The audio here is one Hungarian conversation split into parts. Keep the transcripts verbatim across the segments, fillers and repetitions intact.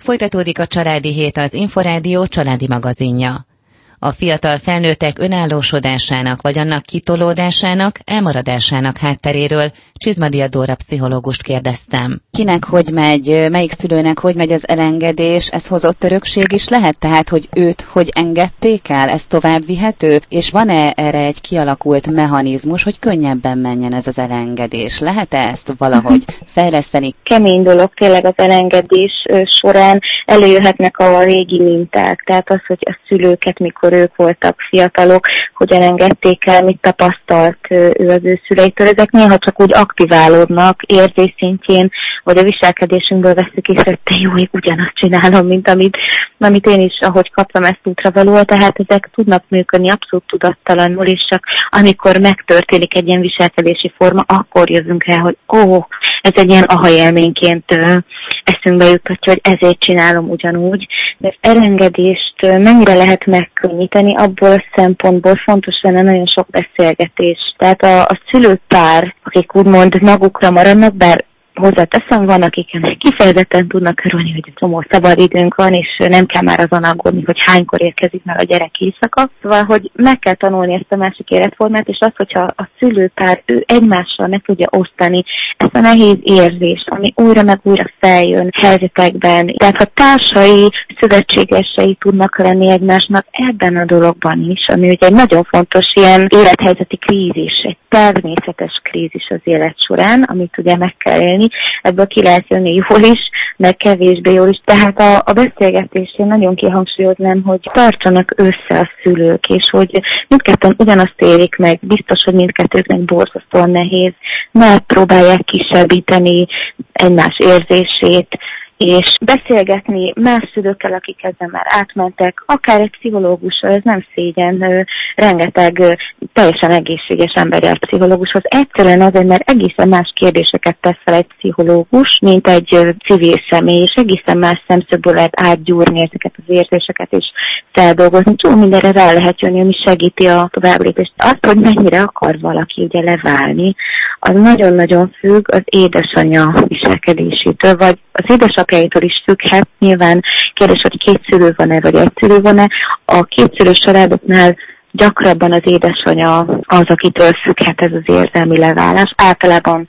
Folytatódik a Családi Hét, az Inforádió családi magazinja. A fiatal felnőttek önállósodásának vagy annak kitolódásának, elmaradásának hátteréről Csizmadia Dóra pszichológust kérdeztem. Kinek hogy megy, melyik szülőnek hogy megy az elengedés, ez hozott örökség is lehet? Tehát, hogy őt hogy engedték el, ez tovább vihető? És van-e erre egy kialakult mechanizmus, hogy könnyebben menjen ez az elengedés? Lehet-e ezt valahogy fejleszteni? Kemény dolog tényleg az elengedés során előjöhetnek a régi minták, tehát az, hogy a szülőket, mikor ők voltak fiatalok, hogy elengedték el, mit tapasztalt ő az ő szüleitől. Ezek néha csak úgy aktiválódnak érzés szintjén, vagy a viselkedésünkből veszük is, hogy te jó, ugyanazt csinálom, mint amit, amit én is, ahogy kaptam ezt útravalóan, tehát ezek tudnak működni abszolút tudattalanul, és csak amikor megtörténik egy ilyen viselkedési forma, akkor jövünk rá, hogy ó, ez egy ilyen aha élményként eszünkbe jutatja, hogy ezért csinálom ugyanúgy. De az elengedést mennyire lehet megkönnyíteni, abból a szempontból fontos lenne nagyon sok beszélgetés. Tehát a, a szülőpár, akik úgymond magukra maradnak, bár hozzáteszem, van, akik ennek kifejezetten tudnak örülni, hogy csomó szabadidőnk van, és nem kell már azon aggódni, hogy hánykor érkezik meg a gyerek éjszaka. Szóval, hogy meg kell tanulni ezt a másik életformát, és az, hogyha a szülőpár ő egymással meg tudja osztani ezt a nehéz érzést, ami újra meg újra feljön helyzetekben. Tehát ha társai, szövetségesei tudnak lenni egymásnak ebben a dologban is, ami ugye egy nagyon fontos ilyen élethelyzeti krízis, egy természetes krízis az élet során, amit ugye meg kell élni, ebből ki lehet jönni jól is, meg kevésbé jól is. Tehát a, a beszélgetésén nagyon kihangsúlyoznám, hogy tartsanak össze a szülők, és hogy mindketten ugyanazt élik meg, biztos, hogy mindkettőknek borzasztóan nehéz, mert próbálják kisebbíteni egymás érzését, és beszélgetni más szülőkkel, akik ezzel már átmentek, akár egy pszichológussal, ez nem szégyen, rengeteg teljesen egészséges ember jár pszichológushoz. Egyszerűen azért, mert egészen más kérdéseket tesz fel egy pszichológus, mint egy civil személy, és egészen más szemszögből lehet átgyúrni ezeket az érzéseket, és feldolgozni. Csomó mindenre rá lehet jönni, ami segíti a továbblépést. Azt, hogy mennyire akar valaki ugye leválni, az nagyon-nagyon függ az édesanyja viselkedésétől, vagy az édesapjáitól is függhet. Nyilván kérdés, hogy két szülő van-e, vagy egy szülő van-e. A kétszülős családoknál gyakrabban az édesanyja az, akitől függhet ez az érzelmi leválás. Általában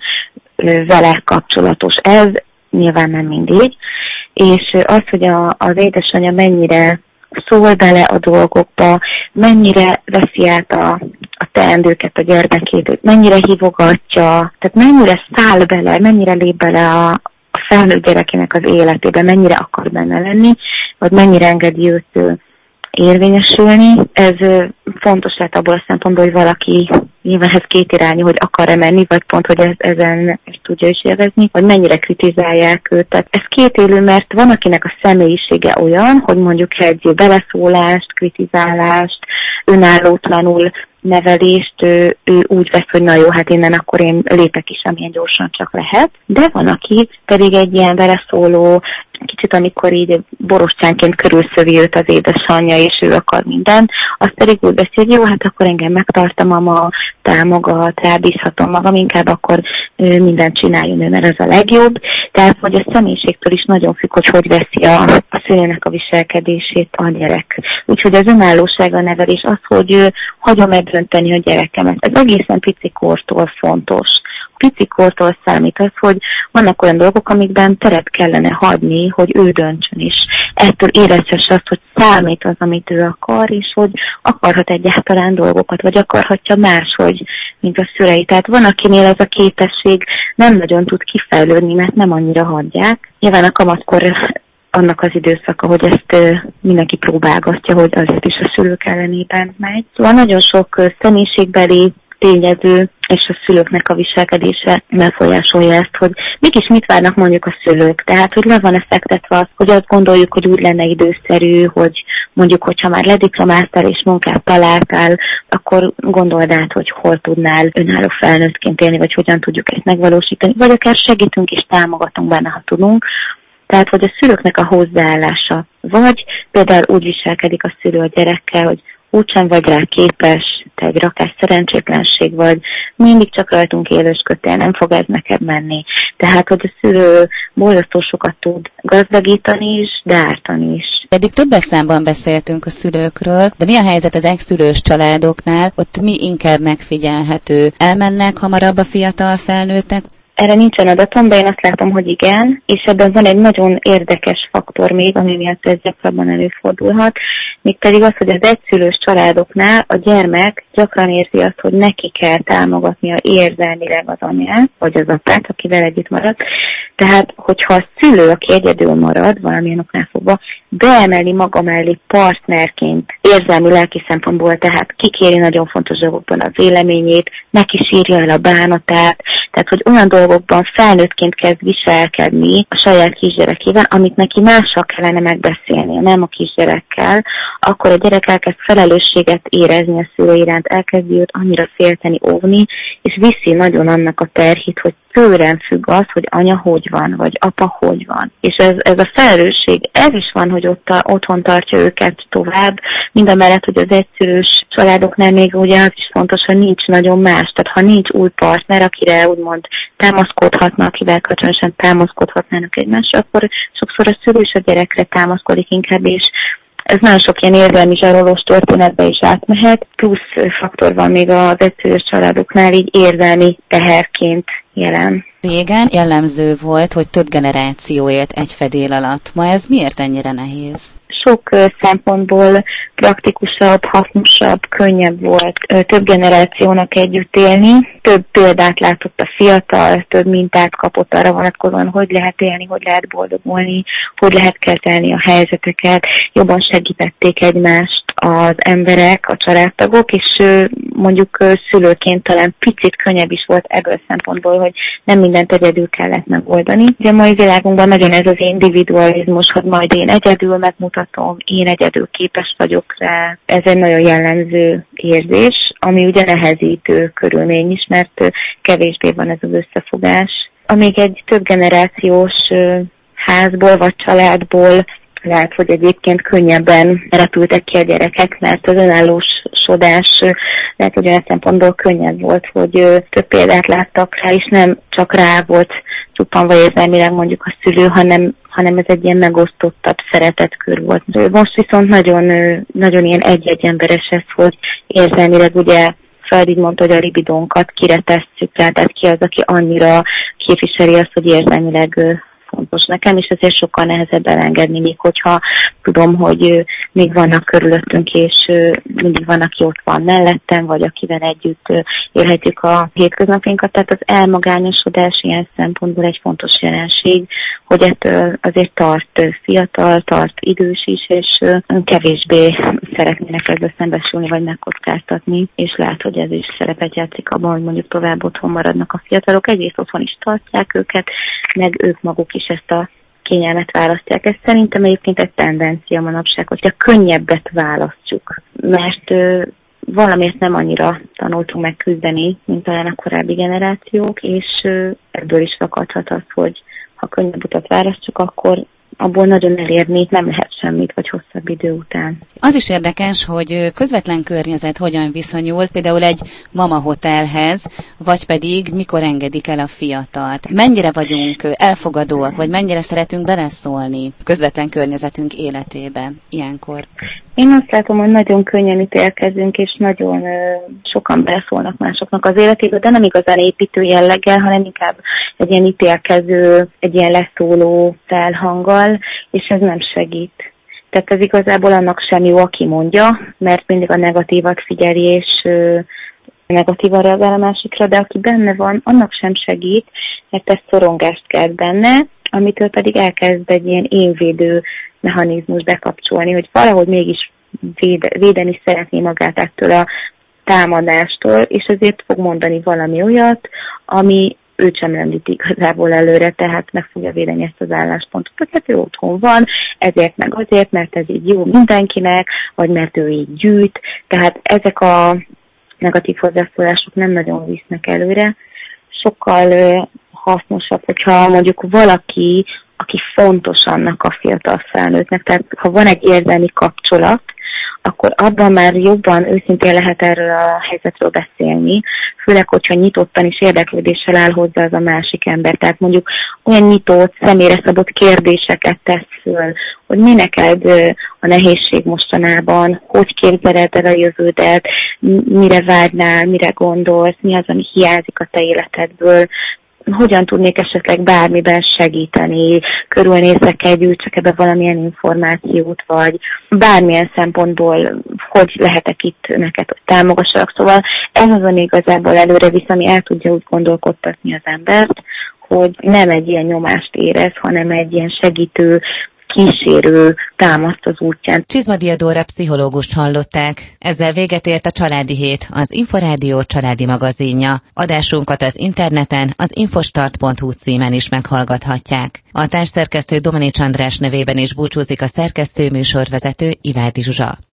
vele kapcsolatos ez, nyilván nem mindig. És az, hogy a, az édesanyja mennyire szól bele a dolgokba, mennyire veszi át a, a teendőket a gyermekét, mennyire hívogatja, tehát mennyire száll bele, mennyire lép bele a, a felnőtt gyerekének az életébe, mennyire akar benne lenni, vagy mennyire engedi őt érvényesülni. Ez fontos lehet abból a szempontból, hogy valaki nyilván ez két irányú, hogy akar-e menni, vagy pont, hogy ez, ezen ezt tudja is élvezni, vagy mennyire kritizálják őt. Tehát ez kétélű, mert van, akinek a személyisége olyan, hogy mondjuk egy beleszólást, kritizálást, önállótlanul nevelést ő, ő úgy vesz, hogy na jó, hát innen akkor én lépek is, amilyen gyorsan csak lehet. De van, aki pedig egy ilyen beleszóló, kicsit amikor így borostyánként körülszövi őt az édesanyja, és ő akar mindent, azt pedig úgy beszél, hogy jó, hát akkor engem megtart a mama, támogat, rábízhatom magam, inkább akkor mindent csináljon ő, mert ez a legjobb. Tehát, hogy a személyiségtől is nagyon függ, hogy hogy veszi a, a szülőnek a viselkedését a gyerek. Úgyhogy az önállóság a nevelés az, hogy hagyom megdönteni a gyerekemet. Ez egészen picikortól fontos. Picikortól számít az, hogy vannak olyan dolgok, amikben teret kellene hagyni, hogy ő döntsön is. Ettől érezhesse azt, hogy számít az, amit ő akar, és hogy akarhat egyáltalán dolgokat, vagy akarhatja máshogy, mint a szülei. Tehát van, akinél ez a képesség nem nagyon tud kifejlődni, mert nem annyira hagyják. Nyilván a kamatkor annak az időszaka, hogy ezt mindenki próbálgatja, hogy azért is a szülők ellenében megy. Szóval nagyon sok személyiségbeli tényező és a szülőknek a viselkedése befolyásolja ezt, hogy mégis mit várnak mondjuk a szülők. Tehát, hogy le van-e fektetve az, hogy azt gondoljuk, hogy úgy lenne időszerű, hogy mondjuk, hogyha már lediplomáztál és munkát találtál, akkor gondold át, hogy hol tudnál önálló felnőttként élni, vagy hogyan tudjuk ezt megvalósítani, vagy akár segítünk és támogatunk benne, ha tudunk. Tehát, hogy a szülőknek a hozzáállása, vagy például úgy viselkedik a szülő a gyerekkel, hogy úgysem vagy rá képes, te egy rakás szerencsétlenség vagy, mindig csak rajtunk élősködtél, nem fog ez neked menni. Tehát, hogy a szülő borzasztó sokat tud gazdagítani is, de ártani is. Eddig többes számban beszéltünk a szülőkről, de mi a helyzet az egyszülős családoknál? Ott mi inkább megfigyelhető? Elmennek hamarabb a fiatal felnőttek? Erre nincsen adatom, de én azt látom, hogy igen, és ebben van egy nagyon érdekes faktor még, ami miatt ez gyakrabban előfordulhat, mégpedig az, hogy az egyszülős családoknál a gyermek gyakran érzi azt, hogy neki kell támogatnia érzelmileg az anyát, vagy az apát, akivel együtt marad. Tehát, hogyha a szülő, aki egyedül marad, valamilyen oknál fogva, beemeli maga mellé partnerként érzelmi, lelki szempontból, tehát kikéri nagyon fontos dolgokban a véleményét, neki sírja el a bánatát, tehát, hogy olyan dolgokban felnőttként kezd viselkedni a saját kisgyerekével, amit neki mással kellene megbeszélnie, nem a kisgyerekkel, akkor a gyerek elkezd felelősséget érezni a szülő iránt, elkezdi őt annyira félteni, óvni, és viszi nagyon annak a terhét, hogy tőlem függ az, hogy anya hogy van, vagy apa hogy van. És ez, ez a felelősség, ez is van, hogy ott a, otthon tartja őket tovább, mindamellett, hogy az egyszülős családoknál még ugye az is fontos, hogy nincs nagyon más. Tehát ha nincs új partner, akire úgymond támaszkodhatnak, akivel kölcsönösen támaszkodhatnának egymásra, akkor sokszor a szülő is a gyerekre támaszkodik inkább, és ez nagyon sok ilyen érzelmi zsarolós történetbe is átmehet, plusz faktor van még az egyszülős családoknál így érzelmi teherként jelen. Régen jellemző volt, hogy több generáció élt egy fedél alatt. Ma ez miért ennyire nehéz? Sok szempontból praktikusabb, hasznosabb, könnyebb volt több generációnak együtt élni. Több példát látott a fiatal, több mintát kapott arra vonatkozóan, hogy lehet élni, hogy lehet boldogulni, hogy lehet kezelni a helyzeteket. Jobban segítették egymást az emberek, a családtagok, és mondjuk szülőként talán picit könnyebb is volt ebből szempontból, hogy nem mindent egyedül kellett megoldani. Ugye a mai világunkban nagyon ez az individualizmus, hogy majd én egyedül megmutatom, én egyedül képes vagyok rá. Ez egy nagyon jellemző érzés, ami ugye nehezítő körülmény is, mert kevésbé van ez az összefogás. Amíg egy több generációs házból vagy családból lehet, hogy egyébként könnyebben repültek ki a gyerekek, mert az önállósodás lehet, hogy olyan szempontból könnyebb volt, hogy több példát láttak rá, és nem csak rá volt csuppanva érzelmileg mondjuk a szülő, hanem, hanem ez egy ilyen megosztottabb szeretetkör volt. Most viszont nagyon, nagyon ilyen egy-egy emberes ez, hogy érzelmileg ugye Freud így mondta, hogy a libidónkat kire tesszük rá, tehát ki az, aki annyira képviseli azt, hogy érzelmileg fontos nekem, és ezért sokkal nehezebb elengedni, még hogyha tudom, hogy még vannak körülöttünk, és mindig van, aki ott van mellettem, vagy akivel együtt élhetjük a hétköznapjainkat. Tehát az elmagányosodás ilyen szempontból egy fontos jelenség, hogy ettől azért tart fiatal, tart idős is, és kevésbé szeretnének ezzel szembesülni, vagy megkockáztatni, és lát, hogy ez is szerepet játszik abban, hogy mondjuk tovább otthon maradnak a fiatalok. Egyrészt otthon is tartják őket, meg ők maguk is ezt a kényelmet választják. Ez szerintem egyébként egy tendencia manapság, hogy a könnyebbet választjuk, mert ö, valamiért nem annyira tanultunk meg küzdeni, mint talán a korábbi generációk, és ö, ebből is fakadhat az, hogy ha könnyebb utat választjuk, akkor abból nagyon elérni nem lehet semmit, vagy hosszabb idő után. Az is érdekes, hogy közvetlen környezet hogyan viszonyul, például egy mama hotelhez, vagy pedig mikor engedik el a fiatalt. Mennyire vagyunk elfogadóak, vagy mennyire szeretünk beleszólni közvetlen környezetünk életébe ilyenkor? Én azt látom, hogy nagyon könnyen ítélkezünk, és nagyon ö, sokan beleszólnak másoknak az életébe, de nem igazán építő jelleggel, hanem inkább egy ilyen ítélkező, egy ilyen leszóló felhanggal, és ez nem segít. Tehát ez igazából annak sem jó, aki mondja, mert mindig a negatívat figyeli, és ö, negatívan reagál a másikra, de aki benne van, annak sem segít, mert ez szorongást kelt benne, amitől pedig elkezd egy ilyen énvédő mechanizmus bekapcsolni, hogy valahogy mégis véde, védeni szeretné magát ettől a támadástól, és ezért fog mondani valami olyat, ami őt sem lendít igazából előre, tehát meg fogja védeni ezt az álláspontot, hogy hát ő otthon van, ezért meg azért, mert ez így jó mindenkinek, vagy mert ő így gyűjt, tehát ezek a negatív hozzászólások nem nagyon visznek előre. Sokkal hasznosabb, hogyha mondjuk valaki, aki fontos annak a fiatal felnőttnek, tehát ha van egy érzelmi kapcsolat, akkor abban már jobban őszintén lehet erről a helyzetről beszélni, főleg, hogyha nyitottan és érdeklődéssel áll hozzá az a másik ember. Tehát mondjuk olyan nyitott, személyre szabott kérdéseket tesz föl, hogy mi neked a nehézség mostanában, hogy képzeled el a jövődet, mire vágynál, mire gondolsz, mi az, ami hiányzik a te életedből, hogyan tudnék esetleg bármiben segíteni, körülnézek-e, gyűjtsek ebbe valamilyen információt, vagy bármilyen szempontból, hogy lehetek itt neked, hogy támogassalak. Szóval ez az, ami igazából előre visz, ami el tudja úgy gondolkodtatni az embert, hogy nem egy ilyen nyomást érez, hanem egy ilyen segítő, kísérő támaszt az útján. Csizmadia Dóra pszichológust hallották. Ezzel véget ért a Családi Hét, az Inforádió családi magazinja. Adásunkat az interneten, az infostart pont hu címen is meghallgathatják. A társszerkesztő Domanics András nevében is búcsúzik a szerkesztő műsorvezető Ivádi Zsuzsa.